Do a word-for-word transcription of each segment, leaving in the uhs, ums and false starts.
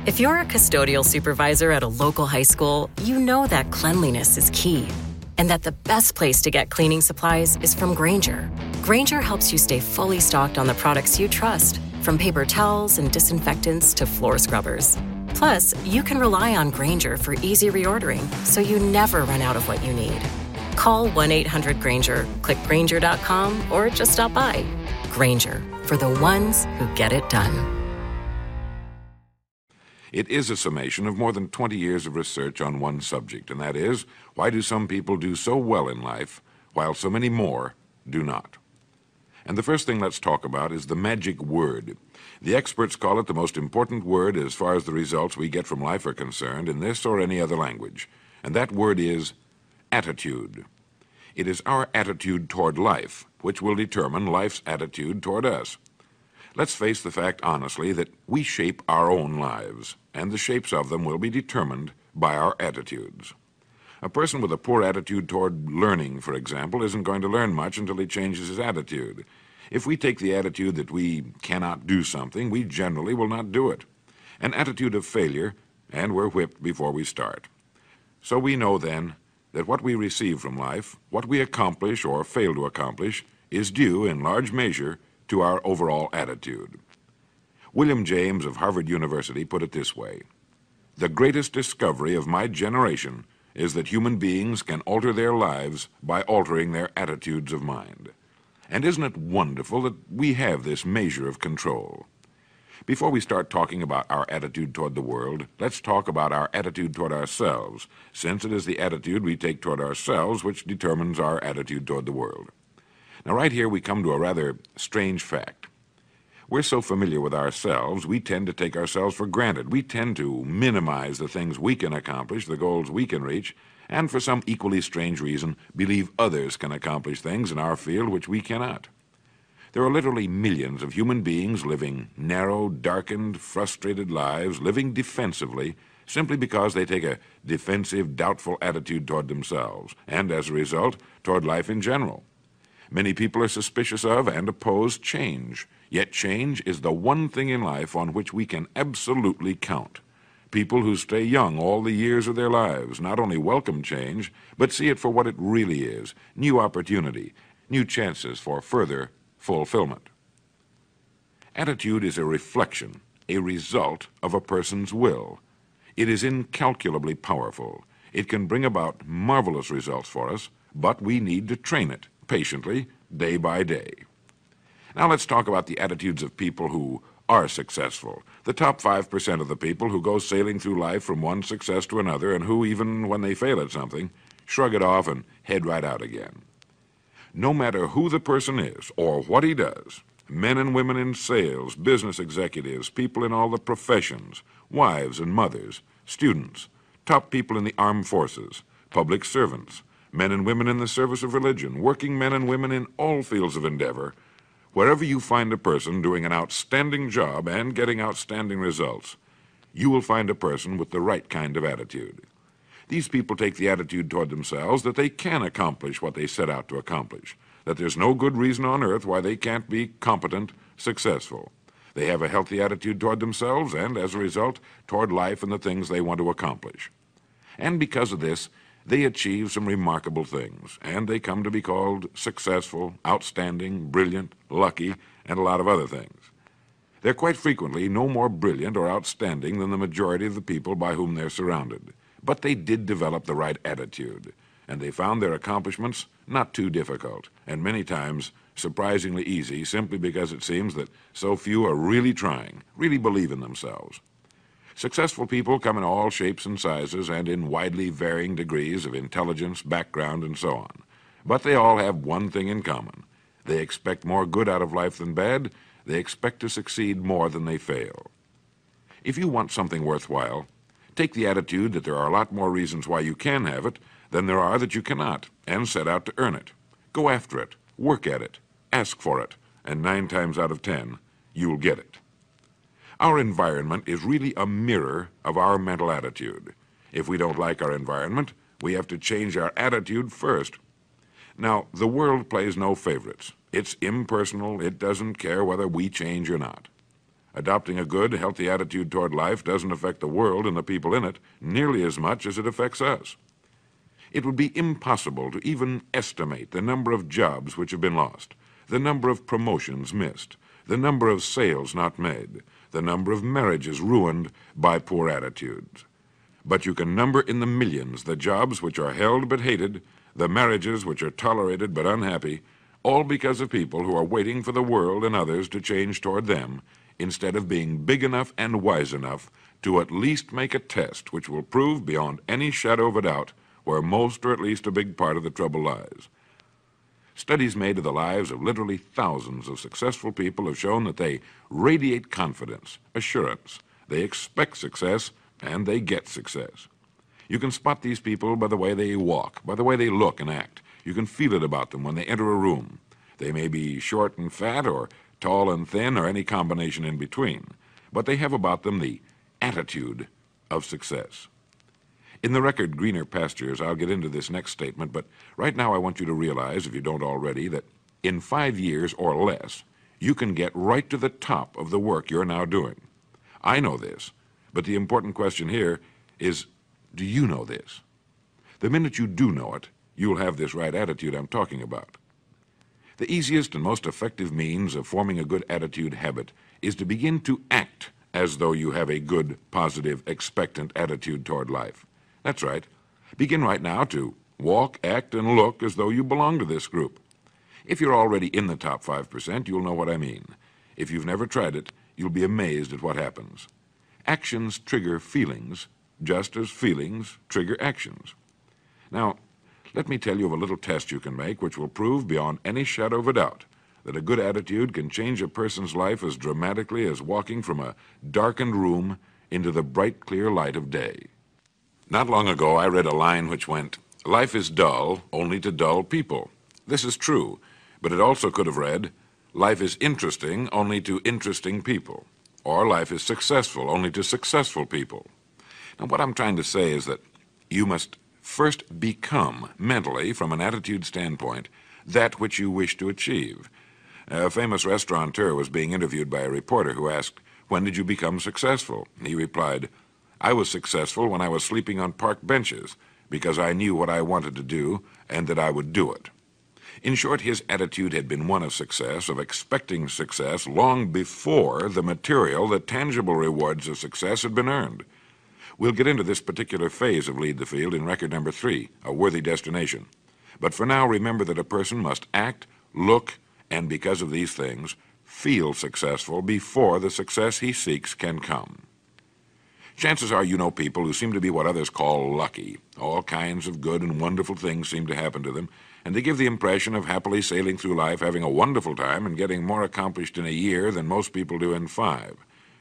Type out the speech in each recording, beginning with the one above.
If you're a custodial supervisor at a local high school, you know that cleanliness is key, and that the best place to get cleaning supplies is from Grainger. Grainger helps you stay fully stocked on the products you trust, from paper towels and disinfectants to floor scrubbers. Plus, you can rely on Grainger for easy reordering, so you never run out of what you need. Call one eight hundred Grainger, click Grainger dot com, or just stop by. Grainger, for the ones who get it done. It is a summation of more than twenty years of research on one subject, and that is, why do some people do so well in life, while so many more do not? And the first thing let's talk about is the magic word. The experts call it the most important word as far as the results we get from life are concerned in this or any other language, and that word is attitude. It is our attitude toward life which will determine life's attitude toward us. Let's face the fact honestly that we shape our own lives, and the shapes of them will be determined by our attitudes. A person with a poor attitude toward learning, for example, isn't going to learn much until he changes his attitude. If we take the attitude that we cannot do something, we generally will not do it. An attitude of failure, and we're whipped before we start. So we know then that what we receive from life, what we accomplish or fail to accomplish, is due in large measure to our overall attitude. William James of Harvard University put it this way: "The greatest discovery of my generation is that human beings can alter their lives by altering their attitudes of mind." And isn't it wonderful that we have this measure of control? Before we start talking about our attitude toward the world, let's talk about our attitude toward ourselves, since it is the attitude we take toward ourselves which determines our attitude toward the world. Now, right here we come to a rather strange fact. We're so familiar with ourselves, we tend to take ourselves for granted. We tend to minimize the things we can accomplish, the goals we can reach, and for some equally strange reason, believe others can accomplish things in our field which we cannot. There are literally millions of human beings living narrow, darkened, frustrated lives, living defensively, simply because they take a defensive, doubtful attitude toward themselves, and as a result, toward life in general. Many people are suspicious of and oppose change, yet change is the one thing in life on which we can absolutely count. People who stay young all the years of their lives not only welcome change, but see it for what it really is: new opportunity, new chances for further fulfillment. Attitude is a reflection, a result of a person's will. It is incalculably powerful. It can bring about marvelous results for us, but we need to train it patiently, day by day. Now let's talk about the attitudes of people who are successful, the top five percent of the people who go sailing through life from one success to another and who, even when they fail at something, shrug it off and head right out again. No matter who the person is or what he does, men and women in sales, business executives, people in all the professions, wives and mothers, students, top people in the armed forces, public servants, men and women in the service of religion, working men and women in all fields of endeavor, wherever you find a person doing an outstanding job and getting outstanding results, you will find a person with the right kind of attitude. These people take the attitude toward themselves that they can accomplish what they set out to accomplish, that there's no good reason on earth why they can't be competent, successful. They have a healthy attitude toward themselves and, as a result, toward life and the things they want to accomplish. And because of this, they achieve some remarkable things, and they come to be called successful, outstanding, brilliant, lucky, and a lot of other things. They're quite frequently no more brilliant or outstanding than the majority of the people by whom they're surrounded. But they did develop the right attitude, and they found their accomplishments not too difficult, and many times surprisingly easy, simply because it seems that so few are really trying, really believe in themselves. Successful people come in all shapes and sizes and in widely varying degrees of intelligence, background, and so on. But they all have one thing in common. They expect more good out of life than bad. They expect to succeed more than they fail. If you want something worthwhile, take the attitude that there are a lot more reasons why you can have it than there are that you cannot, and set out to earn it. Go after it, work at it, ask for it, and nine times out of ten, you'll get it. Our environment is really a mirror of our mental attitude. If we don't like our environment, we have to change our attitude first. Now, the world plays no favorites. It's impersonal. It doesn't care whether we change or not. Adopting a good, healthy attitude toward life doesn't affect the world and the people in it nearly as much as it affects us. It would be impossible to even estimate the number of jobs which have been lost, the number of promotions missed, the number of sales not made, the number of marriages ruined by poor attitudes. But you can number in the millions the jobs which are held but hated, the marriages which are tolerated but unhappy, all because of people who are waiting for the world and others to change toward them, instead of being big enough and wise enough to at least make a test which will prove beyond any shadow of a doubt where most or at least a big part of the trouble lies. Studies made of the lives of literally thousands of successful people have shown that they radiate confidence, assurance, they expect success, and they get success. You can spot these people by the way they walk, by the way they look and act. You can feel it about them when they enter a room. They may be short and fat, or tall and thin, or any combination in between, but they have about them the attitude of success. In the record Greener Pastures, I'll get into this next statement, but right now I want you to realize, if you don't already, that in five years or less, you can get right to the top of the work you're now doing. I know this, but the important question here is, do you know this? The minute you do know it, you'll have this right attitude I'm talking about. The easiest and most effective means of forming a good attitude habit is to begin to act as though you have a good, positive, expectant attitude toward life. That's right. Begin right now to walk, act, and look as though you belong to this group. If you're already in the top five percent, you'll know what I mean. If you've never tried it, you'll be amazed at what happens. Actions trigger feelings, just as feelings trigger actions. Now, let me tell you of a little test you can make which will prove beyond any shadow of a doubt that a good attitude can change a person's life as dramatically as walking from a darkened room into the bright, clear light of day. Not long ago, I read a line which went, "Life is dull only to dull people." This is true, but it also could have read, "Life is interesting only to interesting people," or "Life is successful only to successful people." Now, what I'm trying to say is that you must first become, mentally, from an attitude standpoint, that which you wish to achieve. A famous restaurateur was being interviewed by a reporter who asked, "When did you become successful?" He replied, "I was successful when I was sleeping on park benches because I knew what I wanted to do and that I would do it." In short, his attitude had been one of success, of expecting success long before the material, the tangible rewards of success had been earned. We'll get into this particular phase of Lead the Field in record number three, A Worthy Destination. But for now, remember that a person must act, look, and because of these things, feel successful before the success he seeks can come. Chances are you know people who seem to be what others call lucky. All kinds of good and wonderful things seem to happen to them, and they give the impression of happily sailing through life, having a wonderful time, and getting more accomplished in a year than most people do in five.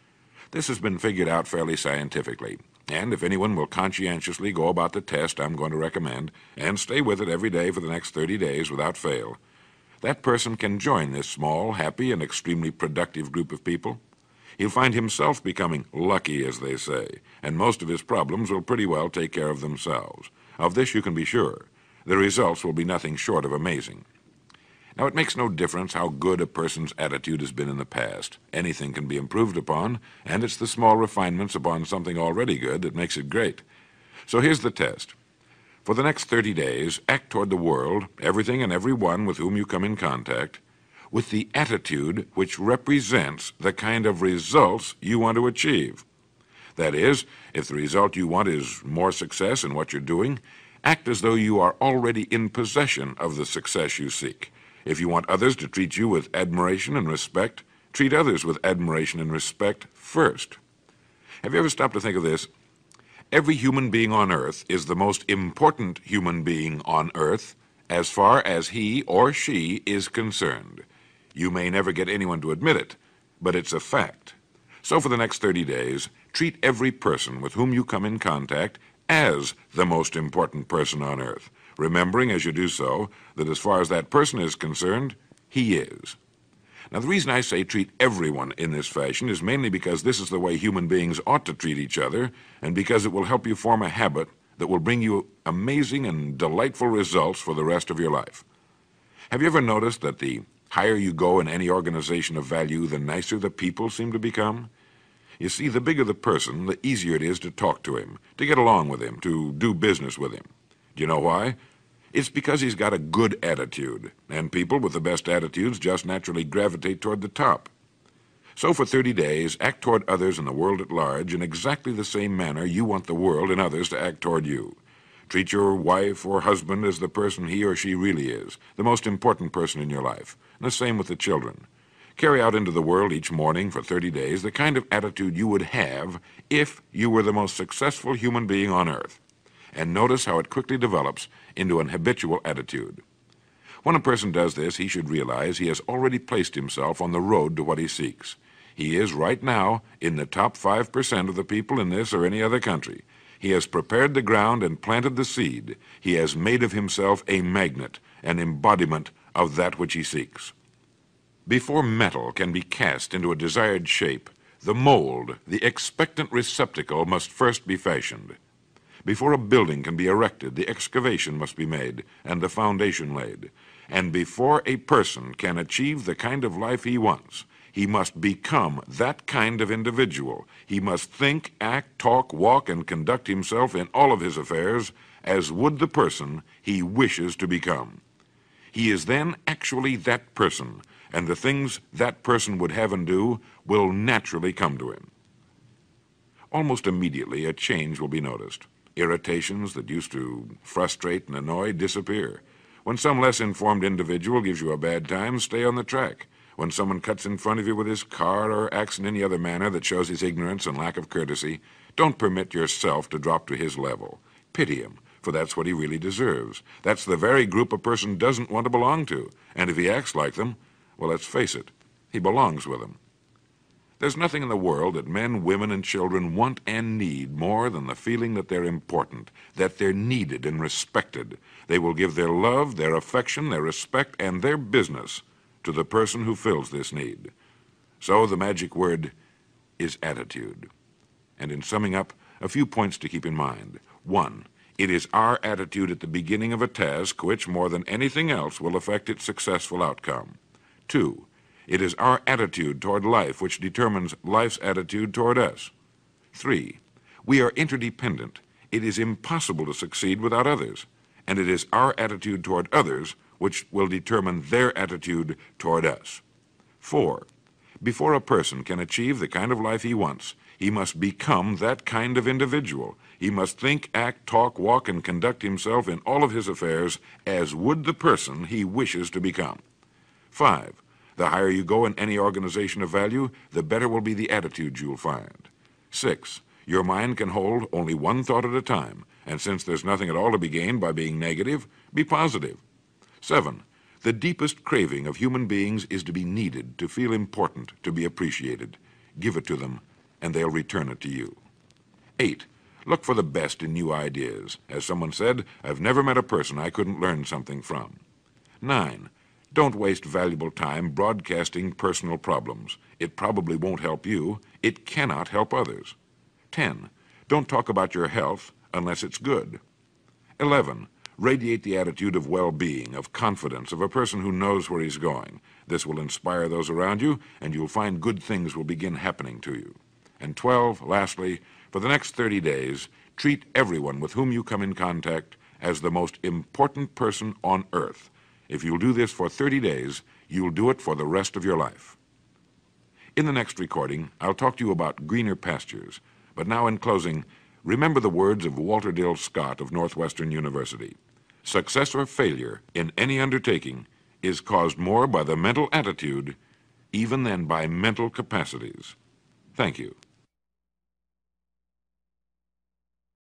This has been figured out fairly scientifically, and if anyone will conscientiously go about the test I'm going to recommend, and stay with it every day for the next thirty days without fail, that person can join this small, happy, and extremely productive group of people. He'll find himself becoming lucky, as they say, and most of his problems will pretty well take care of themselves. Of this you can be sure. The results will be nothing short of amazing. Now, it makes no difference how good a person's attitude has been in the past. Anything can be improved upon, and it's the small refinements upon something already good that makes it great. So here's the test. For the next thirty days, act toward the world, everything and everyone with whom you come in contact, with the attitude which represents the kind of results you want to achieve. That is, if the result you want is more success in what you're doing, act as though you are already in possession of the success you seek. If you want others to treat you with admiration and respect, treat others with admiration and respect first. Have you ever stopped to think of this? Every human being on earth is the most important human being on earth as far as he or she is concerned. You may never get anyone to admit it, but it's a fact. So for the next thirty days, treat every person with whom you come in contact as the most important person on earth, remembering as you do so that as far as that person is concerned, he is. Now, the reason I say treat everyone in this fashion is mainly because this is the way human beings ought to treat each other, and because it will help you form a habit that will bring you amazing and delightful results for the rest of your life. Have you ever noticed that the Higher you go in any organization of value, the nicer the people seem to become. You see, the bigger the person, the easier it is to talk to him, to get along with him, to do business with him. Do you know why? It's because he's got a good attitude, and people with the best attitudes just naturally gravitate toward the top. So for thirty days, act toward others and the world at large in exactly the same manner you want the world and others to act toward you. Treat your wife or husband as the person he or she really is, the most important person in your life, and the same with the children. Carry out into the world each morning for thirty days the kind of attitude you would have if you were the most successful human being on earth. And notice how it quickly develops into an habitual attitude. When a person does this, he should realize he has already placed himself on the road to what he seeks. He is right now in the top five percent of the people in this or any other country. He has prepared the ground and planted the seed. He has made of himself a magnet, an embodiment of that which he seeks. Before metal can be cast into a desired shape, the mold, the expectant receptacle, must first be fashioned. Before a building can be erected, the excavation must be made and the foundation laid. And before a person can achieve the kind of life he wants, he must become that kind of individual. He must think, act, talk, walk, and conduct himself in all of his affairs as would the person he wishes to become. He is then actually that person, and the things that person would have and do will naturally come to him. Almost immediately, a change will be noticed. Irritations that used to frustrate and annoy disappear. When some less informed individual gives you a bad time, stay on the track. When someone cuts in front of you with his car or acts in any other manner that shows his ignorance and lack of courtesy, don't permit yourself to drop to his level. Pity him, for that's what he really deserves. That's the very group a person doesn't want to belong to, and if he acts like them, well, let's face it, he belongs with them. There's nothing in the world that men, women, and children want and need more than the feeling that they're important, that they're needed and respected. They will give their love, their affection, their respect, and their business to the person who fills this need. So the magic word is attitude. And in summing up, a few points to keep in mind. One, it is our attitude at the beginning of a task which, more than anything else, will affect its successful outcome. Two, it is our attitude toward life which determines life's attitude toward us. Three, we are interdependent. It is impossible to succeed without others, and it is our attitude toward others which will determine their attitude toward us. Four, before a person can achieve the kind of life he wants, he must become that kind of individual. He must think, act, talk, walk, and conduct himself in all of his affairs as would the person he wishes to become. Five, the higher you go in any organization of value, the better will be the attitudes you'll find. Six, your mind can hold only one thought at a time, and since there's nothing at all to be gained by being negative, be positive. Seven, the deepest craving of human beings is to be needed, to feel important, to be appreciated. Give it to them, and they'll return it to you. Eight, look for the best in new ideas. As someone said, I've never met a person I couldn't learn something from. Nine, don't waste valuable time broadcasting personal problems. It probably won't help you. It cannot help others. Ten, don't talk about your health unless it's good. Eleven, radiate the attitude of well-being, of confidence, of a person who knows where he's going. This will inspire those around you, and you'll find good things will begin happening to you. And twelve, lastly, for the next thirty days, treat everyone with whom you come in contact as the most important person on earth. If you'll do this for thirty days, you'll do it for the rest of your life. In the next recording, I'll talk to you about greener pastures. But now, in closing, remember the words of Walter Dill Scott of Northwestern University. Success or failure in any undertaking is caused more by the mental attitude even than by mental capacities. Thank you.